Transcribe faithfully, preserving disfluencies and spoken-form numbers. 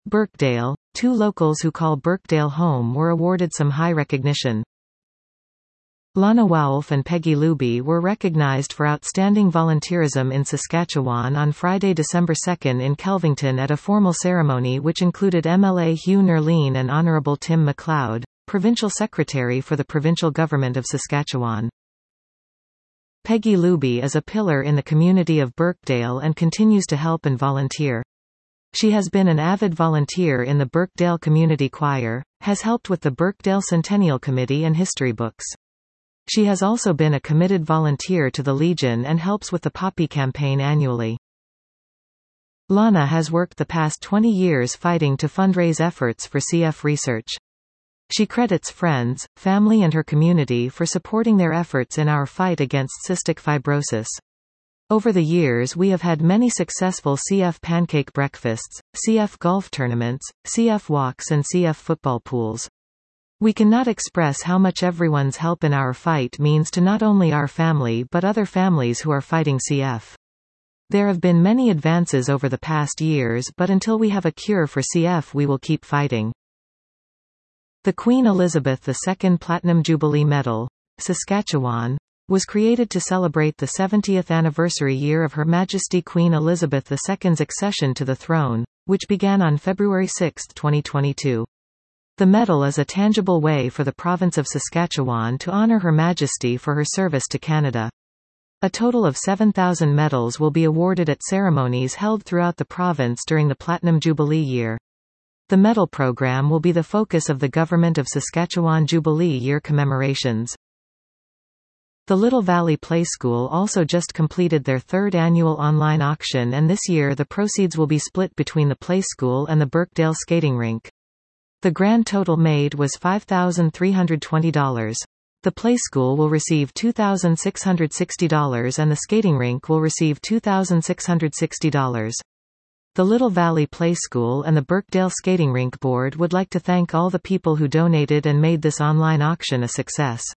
Birkdale. Two locals who call Birkdale home were awarded some high recognition. Lana Wowlf and Peggy Luby were recognized for outstanding volunteerism in Saskatchewan on Friday, December second in Kelvington at a formal ceremony which included M L A Hugh Nerleen and Honourable Tim MacLeod, Provincial Secretary for the Provincial Government of Saskatchewan. Peggy Luby is a pillar in the community of Birkdale and continues to help and volunteer. She has been an avid volunteer in the Birkdale Community Choir, has helped with the Birkdale Centennial Committee and history books. She has also been a committed volunteer to the Legion and helps with the Poppy campaign annually. Lana has worked the past twenty years fighting to fundraise efforts for C F research. She credits friends, family and her community for supporting their efforts in our fight against cystic fibrosis. Over the years we have had many successful C F pancake breakfasts, C F golf tournaments, C F walks and C F football pools. We cannot express how much everyone's help in our fight means to not only our family but other families who are fighting C F. There have been many advances over the past years, but until we have a cure for C F we will keep fighting. The Queen Elizabeth the Second Platinum Jubilee Medal, Saskatchewan, was created to celebrate the seventieth anniversary year of Her Majesty Queen Elizabeth the Second's accession to the throne, which began on February sixth twenty twenty-two. The medal is a tangible way for the province of Saskatchewan to honour Her Majesty for her service to Canada. A total of seven thousand medals will be awarded at ceremonies held throughout the province during the Platinum Jubilee year. The medal program will be the focus of the Government of Saskatchewan Jubilee Year commemorations. The Little Valley Play School also just completed their third annual online auction, and this year the proceeds will be split between the Play School and the Birkdale Skating Rink. The grand total made was five thousand three hundred twenty dollars. The Play School will receive two thousand six hundred sixty dollars and the skating rink will receive two thousand six hundred sixty dollars. The Little Valley Play School and the Birkdale Skating Rink Board would like to thank all the people who donated and made this online auction a success.